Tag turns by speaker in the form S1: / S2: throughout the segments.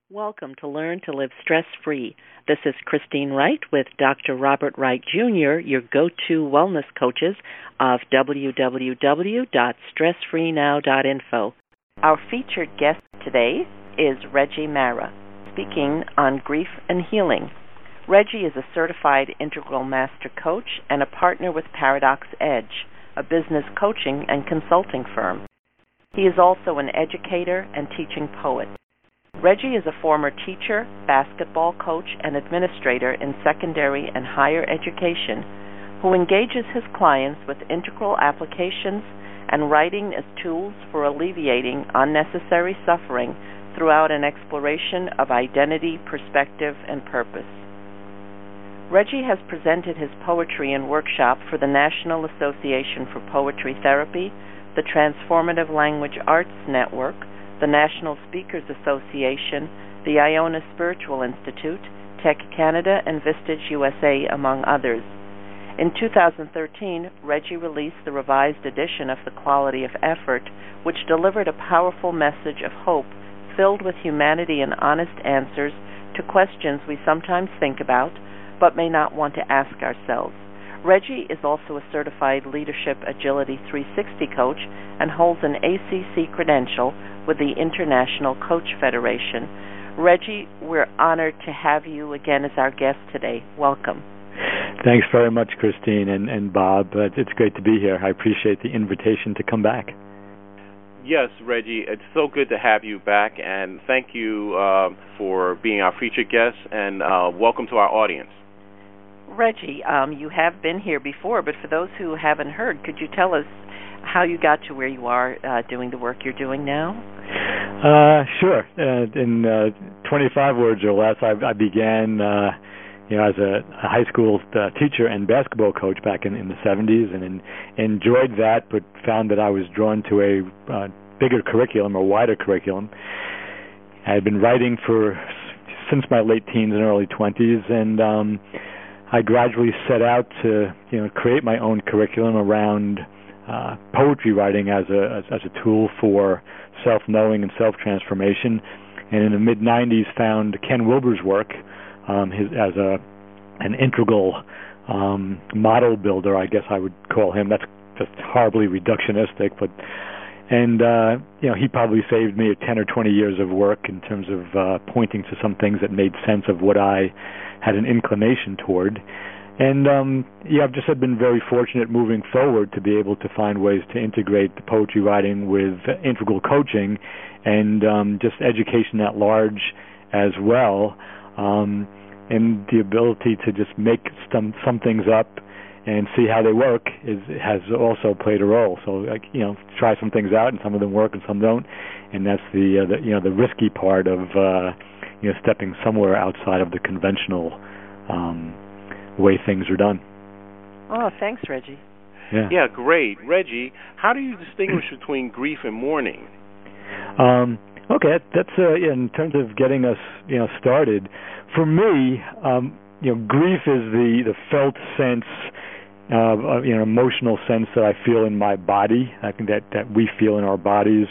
S1: Welcome to Learn to Live Stress-Free. This is Christine Wright with Dr. Robert Wright Jr., your go-to wellness coaches of www.stressfreenow.info. Our featured guest today is Reggie Mara, speaking on grief and healing. Reggie is a certified integral master coach and a partner with Paradox Edge, a business coaching and consulting firm. He is also an educator and teaching poet. Reggie is a former teacher, basketball coach, and administrator in secondary and higher education who engages his clients with integral applications and writing as tools for alleviating unnecessary suffering throughout an exploration of identity, perspective, and purpose. Reggie has presented his poetry in workshop for the National Association for Poetry Therapy, the Transformative Language Arts Network, the National Speakers Association, the Iona Spiritual Institute, Tech Canada, and Vistage USA, among others. In 2013, Reggie released the revised edition of The Quality of Effort, which delivered a powerful message of hope filled with humanity and honest answers to questions we sometimes think about but may not want to ask ourselves. Reggie is also a certified Leadership Agility 360 coach and holds an ACC credential with the International Coach Federation. Reggie, we're honored to have you again as our guest today. Welcome.
S2: Thanks very much, Christine and Bob. It's great to be here. I appreciate the invitation to come back.
S3: Yes, Reggie, it's so good to have you back, and thank you for being our featured guest, and welcome to our audience.
S1: Reggie, you have been here before, but for those who haven't heard, could you tell us how you got to where you are doing the work you're doing now?
S2: Sure. In 25 words or less, I began as a high school teacher and basketball coach back in the 70s, and enjoyed that, but found that I was drawn to a bigger curriculum, or wider curriculum. I had been writing since my late teens and early 20s, and I gradually set out to create my own curriculum around poetry writing as a tool for self-knowing and self-transformation. And in the mid-'90s found Ken Wilber's work as an integral model builder, I guess I would call him. That's just horribly reductionistic, but he probably saved me 10 or 20 years of work in terms of pointing to some things that made sense of what I had an inclination toward. And I've just been very fortunate moving forward to be able to find ways to integrate the poetry writing with integral coaching and just education at large as well, and the ability to just make some things up and see how they work has also played a role. So try some things out, and some of them work and some don't, and that's the risky part of stepping somewhere outside of the conventional way things are done.
S1: Oh, thanks, Reggie.
S3: Yeah, great. Reggie, how do you distinguish between grief and mourning?
S2: Okay, that's in terms of getting us started. For me, grief is the felt sense, emotional sense that I feel in my body. I think that we feel in our bodies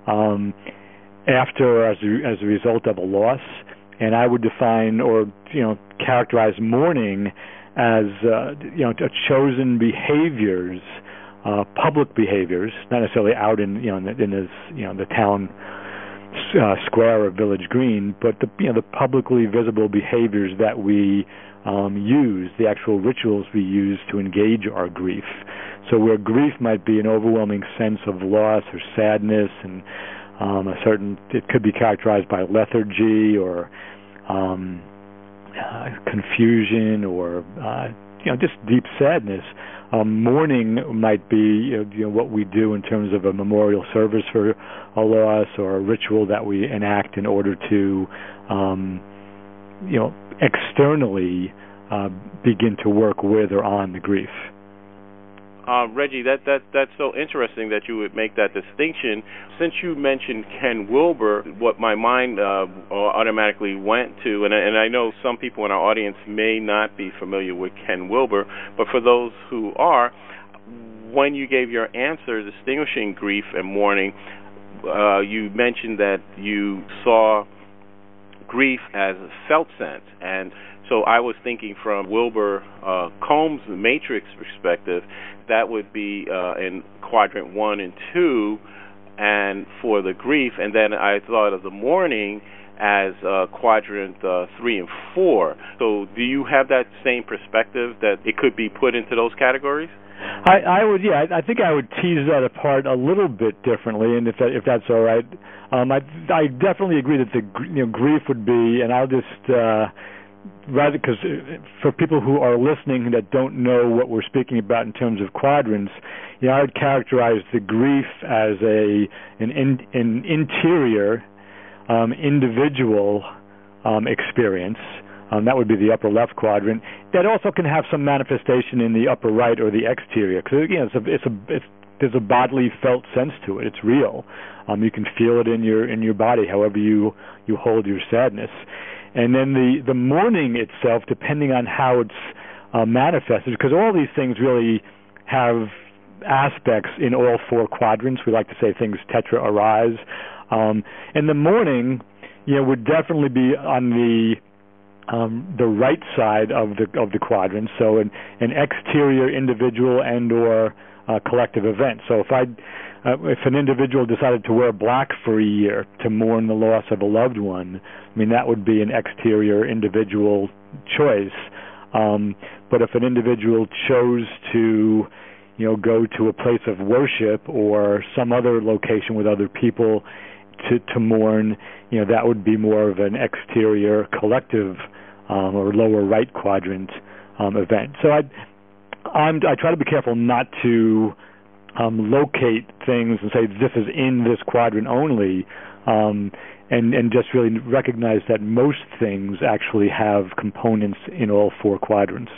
S2: after, as a result of a loss. And I would define or characterize mourning as chosen behaviors, public behaviors, not necessarily out in the town square or village green, but the publicly visible behaviors that we use, the actual rituals we use to engage our grief. So where grief might be an overwhelming sense of loss or sadness, and it could be characterized by lethargy or confusion or just deep sadness. Mourning might be what we do in terms of a memorial service for a loss, or a ritual that we enact in order to externally begin to work with or on the grief.
S3: Reggie, that's so interesting that you would make that distinction. Since you mentioned Ken Wilber, what my mind automatically went to, and I know some people in our audience may not be familiar with Ken Wilber, but for those who are, when you gave your answer distinguishing grief and mourning, you mentioned that you saw grief as a felt sense. And so I was thinking from Wilbur Combs' matrix perspective, that would be in quadrant 1 and 2, and for the grief. And then I thought of the mourning as quadrant 3 and 4. So do you have that same perspective that it could be put into those categories?
S2: I would, yeah. I think I would tease that apart a little bit differently, and if that's all right. I definitely agree that the grief would be, and I'll just rather, because for people who are listening that don't know what we're speaking about in terms of quadrants, I would characterize the grief as an interior individual experience. That would be the upper left quadrant. That also can have some manifestation in the upper right or the exterior, because there's a bodily felt sense to it. It's real. You can feel it in your body, however you hold your sadness. And then the mourning itself, depending on how it's manifested, because all these things really have aspects in all 4 quadrants. We like to say things tetra arise. And the mourning, would definitely be on the right side of the quadrant, so an exterior individual and or collective event. So if an individual decided to wear black for a year to mourn the loss of a loved one, that would be an exterior individual choice. But if an individual chose to go to a place of worship or some other location with other people to mourn, that would be more of an exterior collective or lower right quadrant event. So I try to be careful not to locate things and say this is in this quadrant only, and just really recognize that most things actually have components in all 4 quadrants.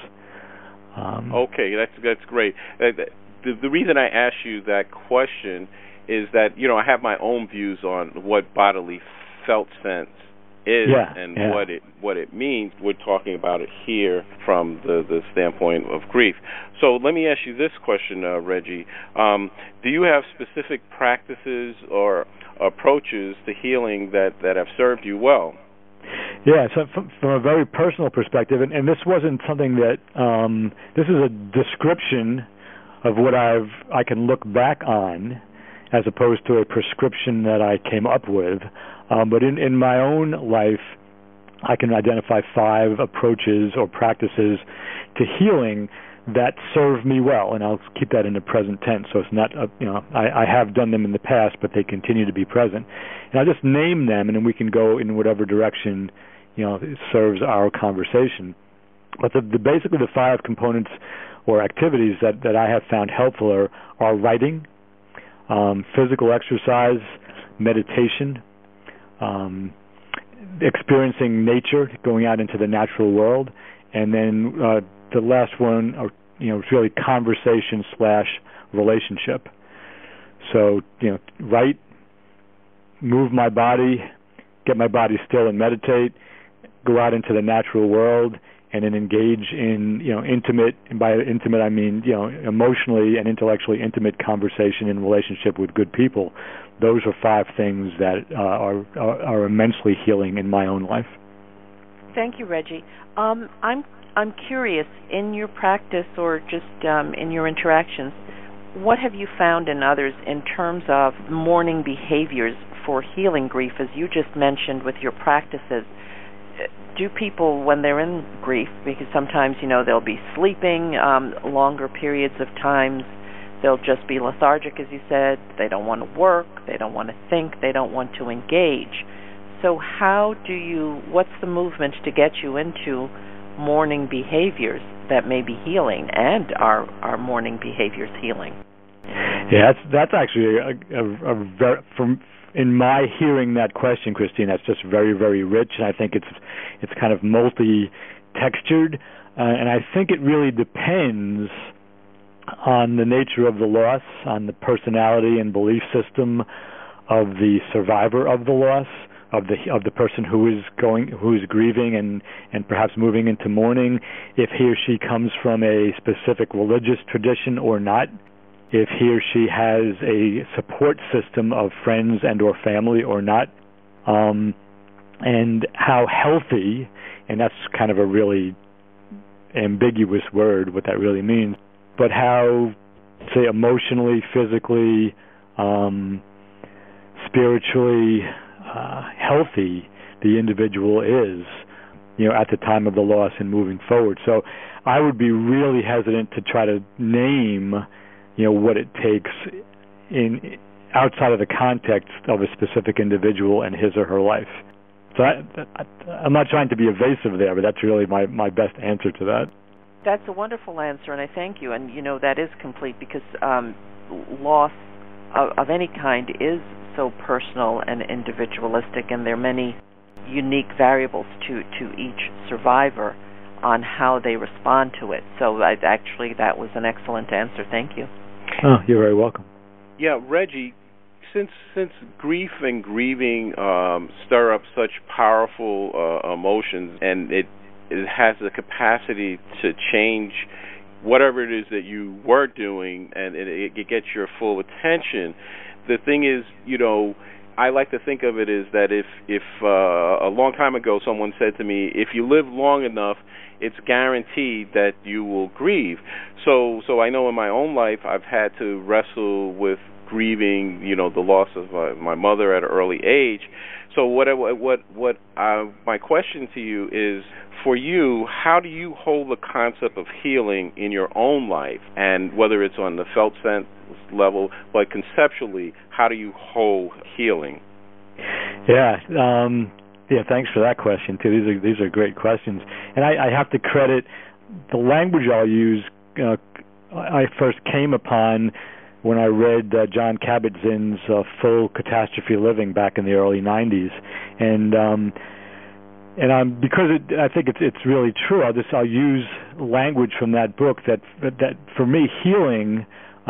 S3: Okay, that's great. The reason I asked you that question is that I have my own views on what bodily felt sense is what it means. We're talking about it here from the standpoint of grief. So let me ask you this question, Reggie. Do you have specific practices or approaches to healing that have served you well?
S2: Yeah, so from a very personal perspective, and this wasn't something that this is a description of what I can look back on, as opposed to a prescription that I came up with. But in my own life, I can identify 5 approaches or practices to healing that serve me well, and I'll keep that in the present tense. So it's not, I have done them in the past, but they continue to be present. And I'll just name them, and then we can go in whatever direction, it serves our conversation. But basically the 5 components or activities that I have found helpful are writing, physical exercise, meditation, experiencing nature, going out into the natural world, and then the last one, is really conversation / relationship. So, write, move my body, get my body still and meditate, go out into the natural world, and then engage in, intimate, and by intimate I mean, emotionally and intellectually intimate conversation and relationship with good people. Those are 5 things that are immensely healing in my own life.
S1: Thank you, Reggie. I'm curious, in your practice or just in your interactions, what have you found in others in terms of mourning behaviors for healing grief, as you just mentioned with your practices? Do people, when they're in grief, because sometimes, they'll be sleeping longer periods of times, they'll just be lethargic, as you said, they don't want to work, they don't want to think, they don't want to engage. So what's the movement to get you into mourning behaviors that may be healing and are mourning behaviors healing?
S2: Yeah, that's actually in my hearing that question, Christine, that's just very, very rich, and I think it's kind of multi-textured, and I think it really depends on the nature of the loss, on the personality and belief system of the survivor of the loss, of the person who is grieving and perhaps moving into mourning, if he or she comes from a specific religious tradition or not, if he or she has a support system of friends and or family or not. and how healthy, and that's kind of a really ambiguous word, what that really means, but how, say, emotionally, physically, spiritually healthy the individual is, at the time of the loss and moving forward. So I would be really hesitant to try to name, what it takes outside of the context of a specific individual and his or her life. So I'm not trying to be evasive there, but that's really my best answer to that.
S1: That's a wonderful answer, and I thank you. And, that is complete because loss of any kind is so personal and individualistic, and there are many unique variables to each survivor on how they respond to it. So that was an excellent answer. Thank you.
S2: Oh, you're very welcome.
S3: Yeah, Reggie, since grief and grieving stir up such powerful emotions, and it has the capacity to change whatever it is that you were doing, and it gets your full attention. The thing is, I like to think of it as that if a long time ago someone said to me, if you live long enough, it's guaranteed that you will grieve. So I know in my own life I've had to wrestle with grieving, the loss of my mother at an early age. So my question to you is, for you, how do you hold the concept of healing in your own life, and whether it's on the felt sense level, but conceptually, how do you hold healing?
S2: Yeah, thanks for that question too. These are great questions, and I have to credit the language I'll use. I first came upon when I read John Kabat-Zinn's Full Catastrophe Living back in the early '90s, and because I think it's really true. I'll use language from that book that for me, healing,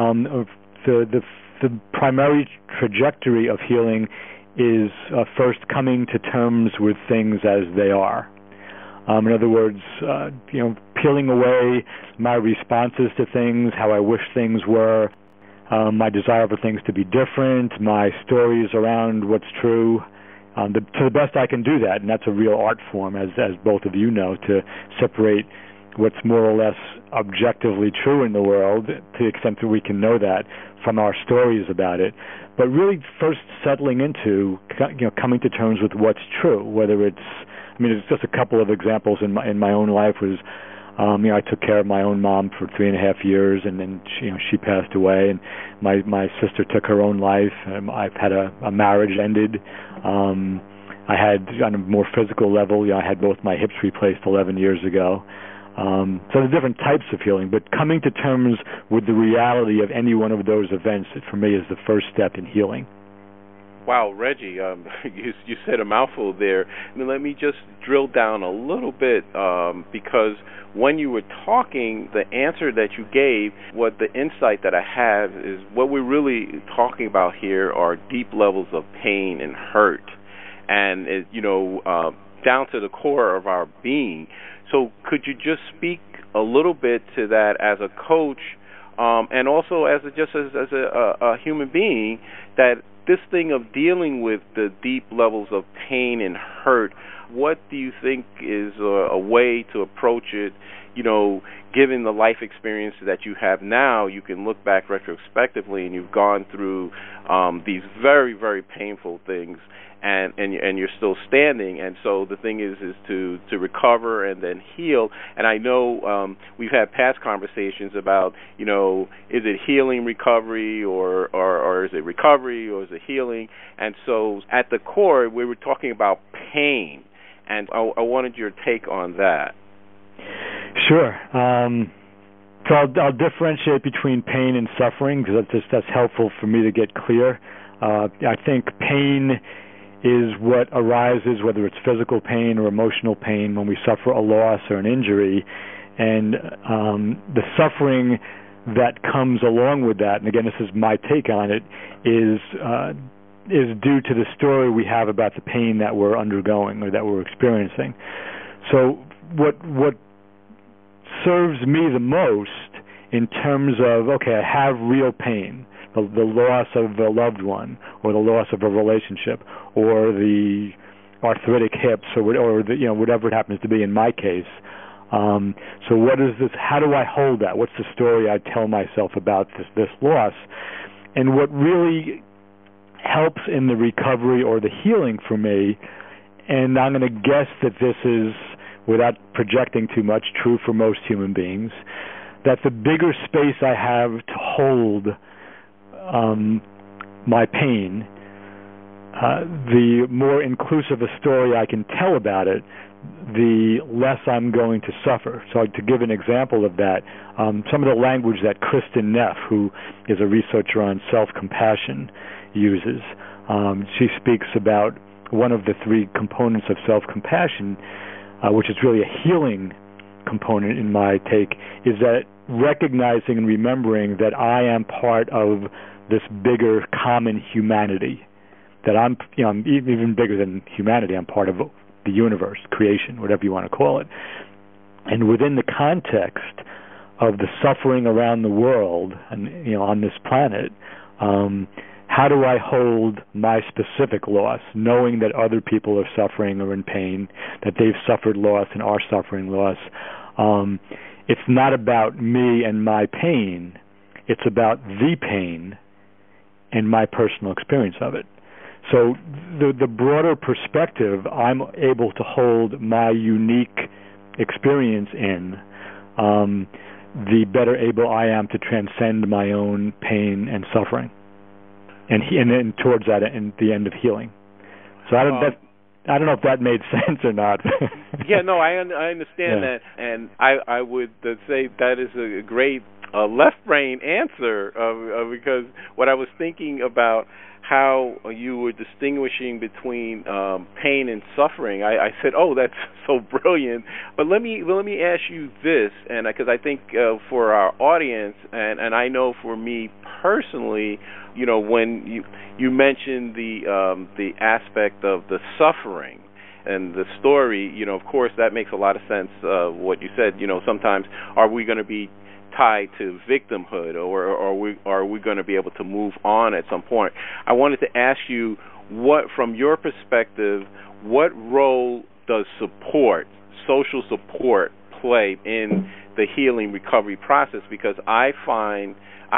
S2: the primary trajectory of healing is first coming to terms with things as they are. In other words, peeling away my responses to things, how I wish things were, my desire for things to be different, my stories around what's true. To the best I can do that, and that's a real art form, as both of you know, to separate what's more or less objectively true in the world, to the extent that we can know that, from our stories about it. But really first settling into, coming to terms with what's true, whether it's just a couple of examples in my own life was, I took care of my own mom for 3.5 years, and then she passed away, and my sister took her own life. I've had a marriage ended. I had, on a more physical level, I had both my hips replaced 11 years ago. So there's different types of healing, but coming to terms with the reality of any one of those events, for me, is the first step in healing.
S3: Wow, Reggie, you said a mouthful there. Let me just drill down a little bit, because when you were talking, the answer that you gave, what the insight that I have is what we're really talking about here are deep levels of pain and hurt, and down to the core of our being. So could you just speak a little bit to that as a coach, and also as a human being, that this thing of dealing with the deep levels of pain and hurt, what do you think is a way to approach it? Given the life experience that you have now, you can look back retrospectively, and you've gone through these very, very painful things, and you're still standing. And so the thing is to recover and then heal. And I know we've had past conversations about, is it healing recovery, or is it recovery, or is it healing? And so at the core, we were talking about pain, and I wanted your take on that.
S2: Sure. So I'll differentiate between pain and suffering, because that's helpful for me to get clear. I think pain is what arises, whether it's physical pain or emotional pain, when we suffer a loss or an injury, and the suffering that comes along with that, and again, this is my take on it, is due to the story we have about the pain that we're undergoing or that we're experiencing. So what serves me the most in terms of, okay, I have real pain, the loss of a loved one, or the loss of a relationship, or the arthritic hips or the, whatever it happens to be in my case. So what is this? How do I hold that? What's the story I tell myself about this loss? And what really helps in the recovery or the healing for me, and I'm going to guess that this is, without projecting too much, true for most human beings, that the bigger space I have to hold my pain, the more inclusive a story I can tell about it, the less I'm going to suffer. So to give an example of that, some of the language that Kristin Neff, who is a researcher on self-compassion, uses, she speaks about one of the three components of self-compassion, which is really a healing component in my take, is that recognizing and remembering that I am part of this bigger common humanity, that I'm even bigger than humanity. I'm part of the universe, creation, whatever you want to call it. And within the context of the suffering around the world and on this planet, how do I hold my specific loss, knowing that other people are suffering or in pain, that they've suffered loss and are suffering loss? It's not about me and my pain. It's about the pain and my personal experience of it. So the broader perspective I'm able to hold my unique experience in, the better able I am to transcend my own pain and suffering, and then towards that and the end of healing. So I don't know if that made sense or not.
S3: Yeah, no, I understand that, and I would say that is a great left brain answer because what I was thinking about how you were distinguishing between pain and suffering, I said, "Oh, that's so brilliant." But let me ask you this, and because I think for our audience, and I know for me personally, when you mentioned the aspect of the suffering and the story, of course that makes a lot of sense. What you said, sometimes are we going to be tied to victimhood, or are we going to be able to move on at some point? I wanted to ask you, what, from your perspective, what role does social support, play in the healing recovery process? Because I found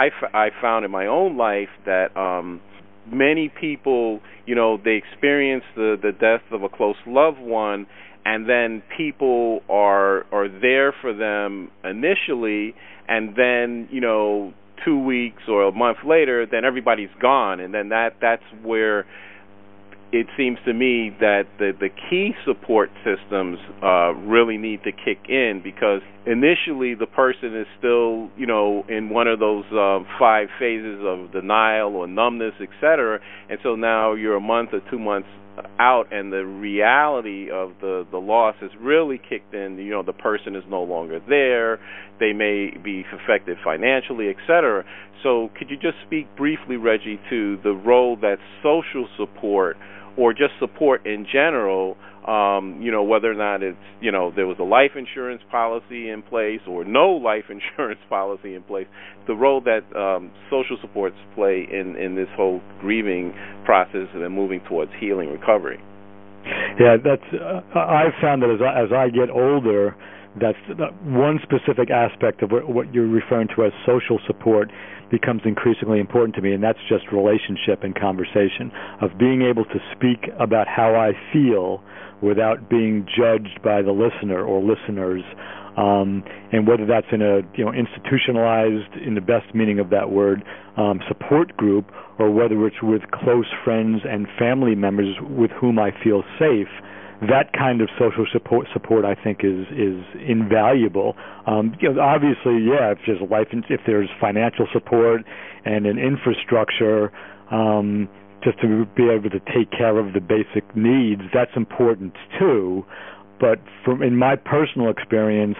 S3: in my own life that many people, they experience the death of a close loved one, and then people are there for them initially, and then 2 weeks or a month later, then everybody's gone, and then that's where it seems to me that the key support systems really need to kick in, because initially the person is still in one of those 5 phases of denial or numbness, etc., and so now you're a month or 2 months out, and the reality of the loss has really kicked in. The person is no longer there. They may be affected financially, etc. So could you just speak briefly, Reggie, to the role that social support, or just support in general, whether or not it's, there was a life insurance policy in place or no life insurance policy in place, the role that social supports play in this whole grieving process and then moving towards healing recovery?
S2: Yeah, I've found that as I get older, that's one specific aspect of what you're referring to as social support becomes increasingly important to me, and that's just relationship and conversation, of being able to speak about how I feel without being judged by the listener or listeners, and whether that's in a institutionalized, in the best meaning of that word, support group, or whether it's with close friends and family members with whom I feel safe. That kind of social support I think is invaluable. Obviously, yeah, if there's financial support and an infrastructure, just to be able to take care of the basic needs, that's important too. But in my personal experience,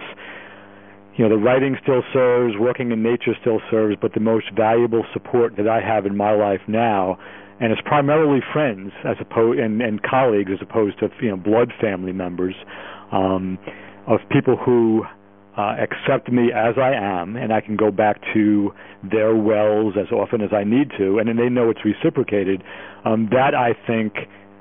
S2: the writing still serves, working in nature still serves, but the most valuable support that I have in my life now, and it's primarily friends and colleagues as opposed to blood family members, of people who accept me as I am, and I can go back to their wells as often as I need to, and then they know it's reciprocated. That, I think,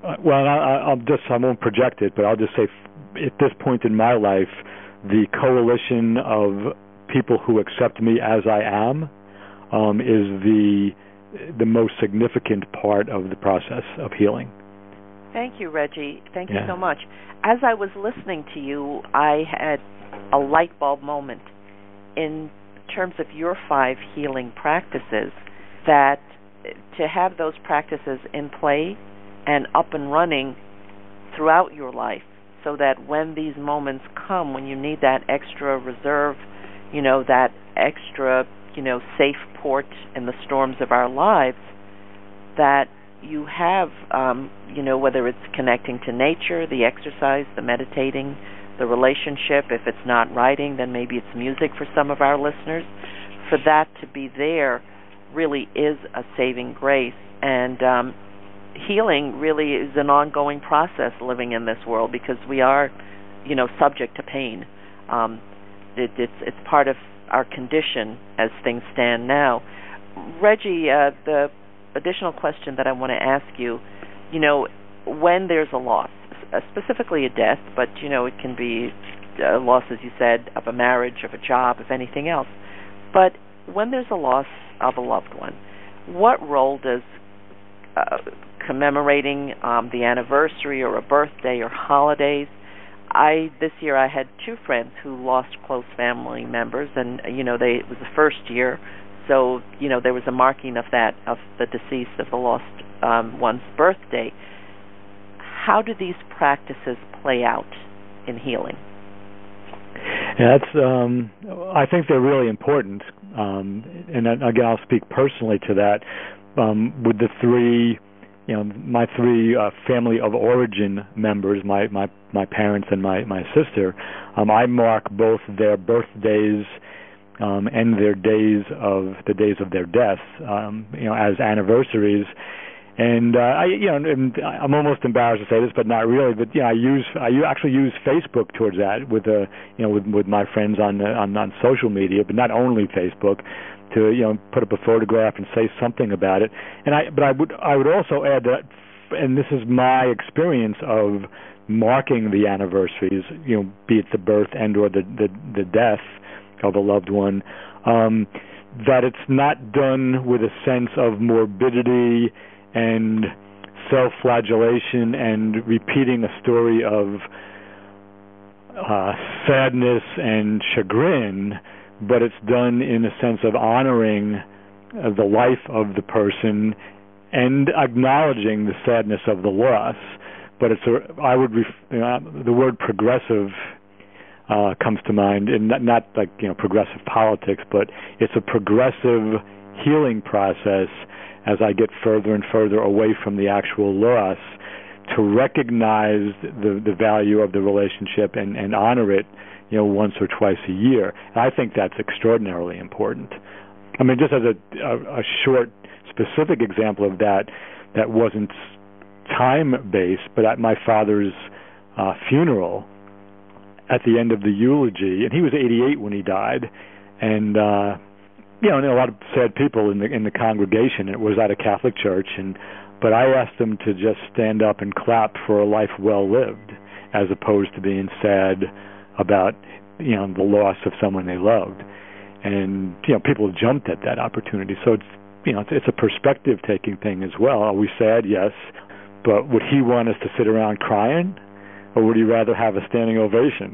S2: Well, I won't project it, but I'll just say, at this point in my life, the coalition of people who accept me as I am is the most significant part of the process of healing.
S1: Thank you, Reggie. Thank you so much. As I was listening to you, I had a light bulb moment in terms of your 5 healing practices, that to have those practices in play and up and running throughout your life, so that when these moments come, when you need that extra reserve, that extra, safe port in the storms of our lives, that you have, whether it's connecting to nature, the exercise, the meditating, the relationship. If it's not writing, then maybe it's music for some of our listeners. For that to be there really is a saving grace. And healing really is an ongoing process living in this world, because we are, subject to pain. It's part of our condition as things stand now. Reggie, the additional question that I want to ask you, when there's a loss, specifically a death, but, it can be a loss, as you said, of a marriage, of a job, of anything else. But when there's a loss of a loved one, what role does commemorating the anniversary or a birthday or holidays? This year I had 2 friends who lost close family members, and it was the first year, so there was a marking of that, of the deceased, of the lost one's birthday. How do these practices play out in healing?
S2: I think they're really important, and again, I'll speak personally to that. With the 3, my 3 family of origin members, my parents and my sister, I mark both their birthdays and the days of their deaths, as anniversaries. And I'm almost embarrassed to say this, but not really. But I actually use Facebook towards that with with my friends on social media, but not only Facebook, to put up a photograph and say something about it. And I would also add that, and this is my experience of marking the anniversaries, be it the birth and or the death of a loved one, that it's not done with a sense of morbidity and self-flagellation and repeating a story of sadness and chagrin, but it's done in a sense of honoring the life of the person and acknowledging the sadness of the loss. But the word progressive comes to mind, and not like progressive politics, but it's a progressive healing process as I get further and further away from the actual loss, to recognize the value of the relationship and honor it, once or twice a year. And I think that's extraordinarily important. I mean, just as a short, specific example of that wasn't time-based, but at my father's funeral, at the end of the eulogy, and he was 88 when he died, and and a lot of sad people in the congregation. It was at a Catholic church, but I asked them to just stand up and clap for a life well lived, as opposed to being sad about the loss of someone they loved. And people jumped at that opportunity. So it's a perspective taking thing as well. Are we sad? Yes, but would he want us to sit around crying, or would he rather have a standing ovation?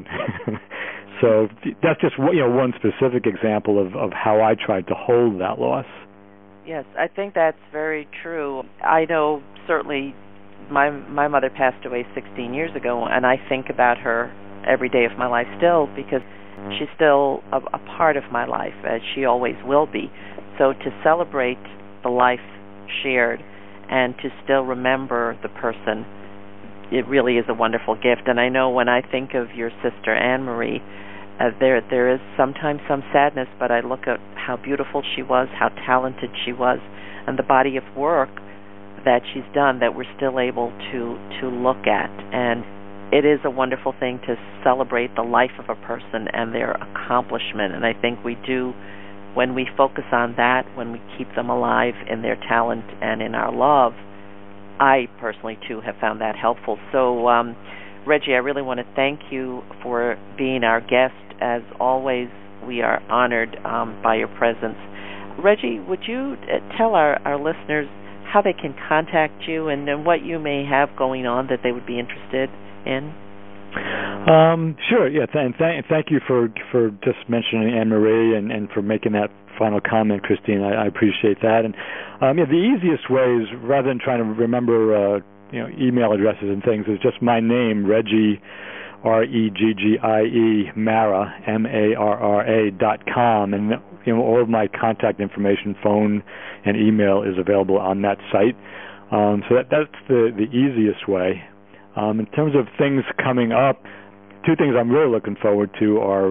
S2: So that's just one specific example of how I tried to hold that loss.
S1: Yes, I think that's very true. I know certainly my mother passed away 16 years ago, and I think about her every day of my life still, because she's still a part of my life, as she always will be. So to celebrate the life shared and to still remember the person, it really is a wonderful gift. And I know when I think of your sister Anne-Marie, there is sometimes some sadness, but I look at how beautiful she was, how talented she was, and the body of work that she's done that we're still able to look at. And it is a wonderful thing to celebrate the life of a person and their accomplishment. And I think we do, when we focus on that, when we keep them alive in their talent and in our love, I personally, too, have found that helpful. So, Reggie, I really want to thank you for being our guest. As always, we are honored by your presence. Reggie, would you tell our listeners how they can contact you and what you may have going on that they would be interested in?
S2: Sure. Yeah. Thank you for just mentioning Anne-Marie and for making that final comment, Christine. I appreciate that. And the easiest way is, rather than trying to remember email addresses and things, is just my name, Reggie, REGGIE, Marra, MARRA.com, and all of my contact information, phone and email, is available on that site. So that's the easiest way. In terms of things coming up, two things I'm really looking forward to are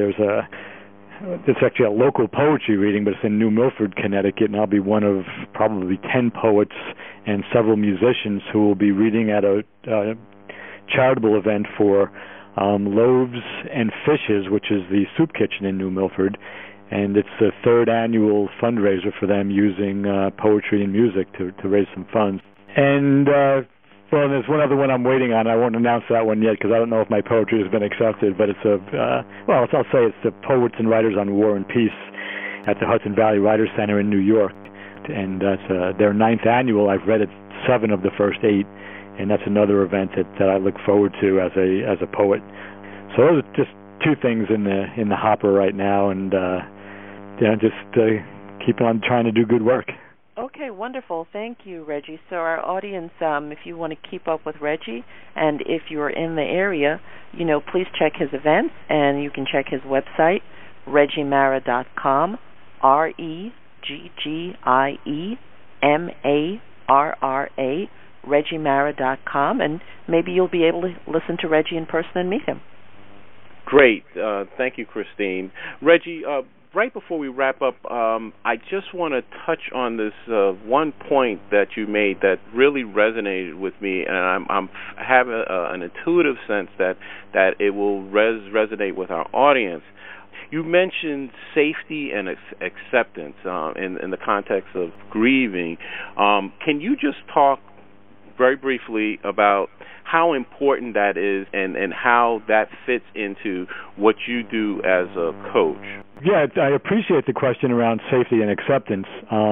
S2: it's actually a local poetry reading, but it's in New Milford, Connecticut, and I'll be one of probably 10 poets and several musicians who will be reading at a charitable event for Loaves and Fishes, which is the soup kitchen in New Milford, and it's the third annual fundraiser for them, using poetry and music to raise some funds. And there's one other one I'm waiting on. I won't announce that one yet because I don't know if my poetry has been accepted, but it's I'll say it's the Poets and Writers on War and Peace at the Hudson Valley Writers Center in New York, and that's their 9th annual. I've read 7 of the first 8, and that's another event that I look forward to as a poet. So those are just 2 things in the hopper right now, and just keep on trying to do good work.
S1: Okay, wonderful. Thank you, Reggie. So our audience, if you want to keep up with Reggie, and if you're in the area, please check his events, and you can check his website, reggiemarra.com, REGGIEMARRA, reggiemarra.com, and maybe you'll be able to listen to Reggie in person and meet him.
S3: Great. Thank you, Christine. Reggie, right before we wrap up, I just want to touch on this one point that you made that really resonated with me, and I'm having an intuitive sense that it will resonate with our audience. You mentioned safety and acceptance in the context of grieving. Can you just talk very briefly about how important that is and how that fits into what you do as a coach?
S2: Yeah, I appreciate the question around safety and acceptance.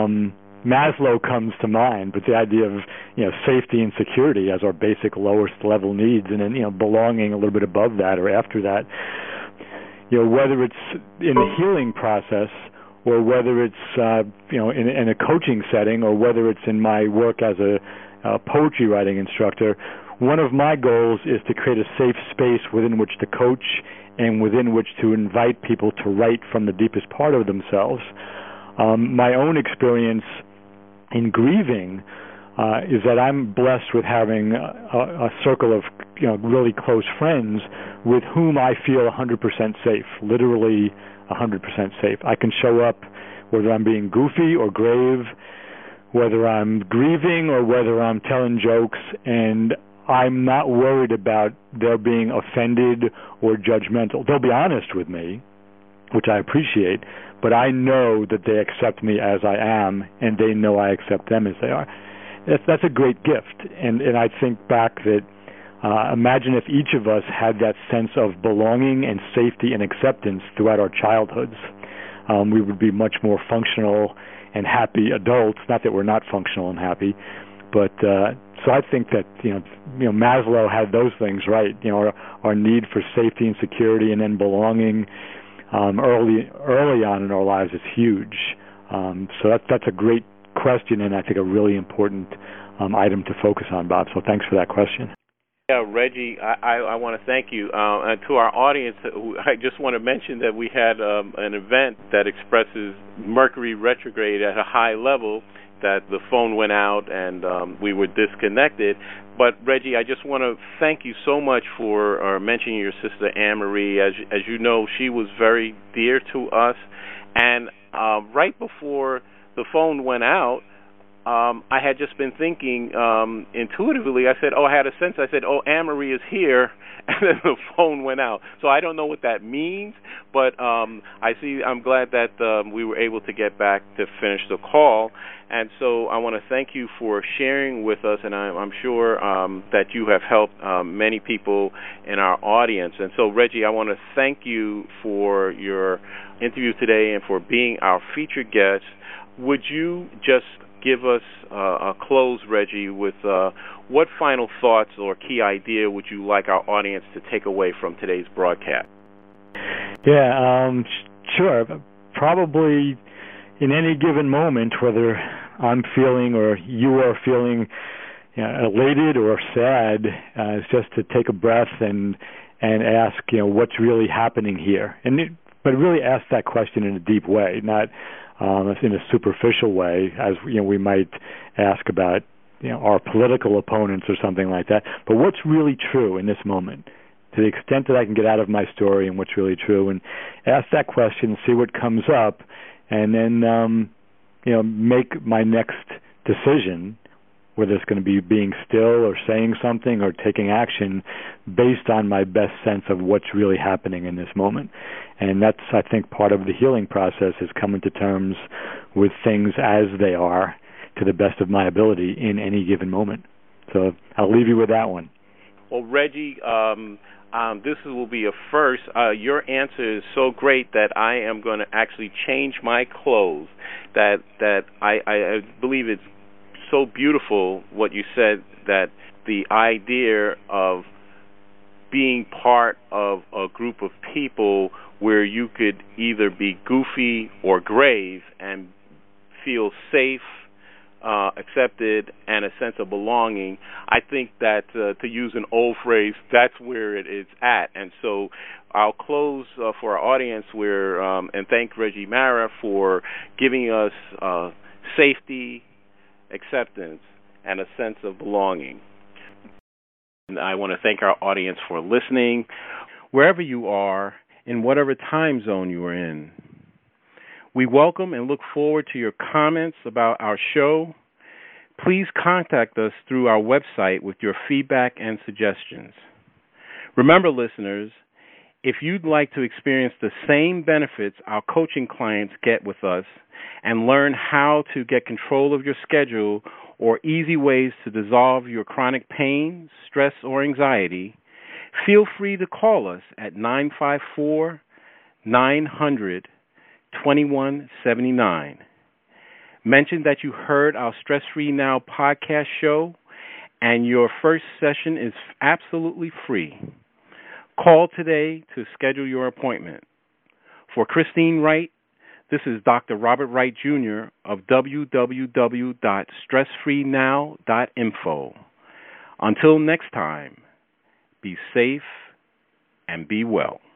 S2: Maslow comes to mind, but the idea of safety and security as our basic lowest level needs, and then belonging a little bit above that or after that. Whether it's in the healing process, or whether it's in a coaching setting, or whether it's in my work as a poetry writing instructor, one of my goals is to create a safe space within which to coach and within which to invite people to write from the deepest part of themselves. My own experience in grieving is that I'm blessed with having a circle of really close friends with whom I feel 100% safe, literally 100% safe. I can show up whether I'm being goofy or grave, whether I'm grieving or whether I'm telling jokes, and I'm not worried about their being offended or judgmental. They'll be honest with me, which I appreciate, but I know that they accept me as I am, and they know I accept them as they are. That's a great gift, and I think back that imagine if each of us had that sense of belonging and safety and acceptance throughout our childhoods. We would be much more functional and happy adults. Not that we're not functional and happy, but so I think that Maslow had those things right. Our need for safety and security, and then belonging early on in our lives is huge. So that's a great question, and I think a really important item to focus on, Bob. So thanks for that question.
S3: Yeah, Reggie, I want to thank you. And to our audience, I just want to mention that we had an event that expresses Mercury retrograde at a high level, that the phone went out and we were disconnected. But, Reggie, I just want to thank you so much for mentioning your sister Anne-Marie. As you know, she was very dear to us. And right before the phone went out, I had just been thinking intuitively. I said, I had a sense. I said, Anne-Marie is here, and then the phone went out. So I don't know what that means, but I'm glad that we were able to get back to finish the call. And so I want to thank you for sharing with us, and I'm sure that you have helped many people in our audience. And so, Reggie, I want to thank you for your interview today and for being our featured guest. Would you just give us a close, Reggie, with what final thoughts or key idea would you like our audience to take away from today's broadcast?
S2: Yeah, sure. Probably in any given moment, whether I'm feeling or you are feeling elated or sad, is just to take a breath and ask, what's really happening here, but really ask that question in a deep way, not in a superficial way, as we might ask about our political opponents or something like that. But what's really true in this moment, to the extent that I can get out of my story and what's really true, and ask that question, see what comes up, and then make my next decision, whether it's going to be being still or saying something or taking action, based on my best sense of what's really happening in this moment. And that's, I think, part of the healing process, is coming to terms with things as they are, to the best of my ability in any given moment. So I'll leave you with that one.
S3: Well, Reggie, this will be a first. Your answer is so great that I am going to actually change my clothes. That I believe it's so beautiful what you said, that the idea of being part of a group of people where you could either be goofy or grave and feel safe, accepted, and a sense of belonging. I think that, to use an old phrase, that's where it is at. And so I'll close for our audience and thank Reggie Mara for giving us safety, acceptance, and a sense of belonging. And I want to thank our audience for listening, wherever you are, in whatever time zone you are in. We welcome and look forward to your comments about our show. Please contact us through our website with your feedback and suggestions. Remember, listeners, if you'd like to experience the same benefits our coaching clients get with us and learn how to get control of your schedule or easy ways to dissolve your chronic pain, stress, or anxiety, feel free to call us at 954-900-2179. Mention that you heard our Stress Free Now podcast show, and your first session is absolutely free. Call today to schedule your appointment. For Christine Wright, this is Dr. Robert Wright, Jr. of www.stressfreenow.info. Until next time, be safe and be well.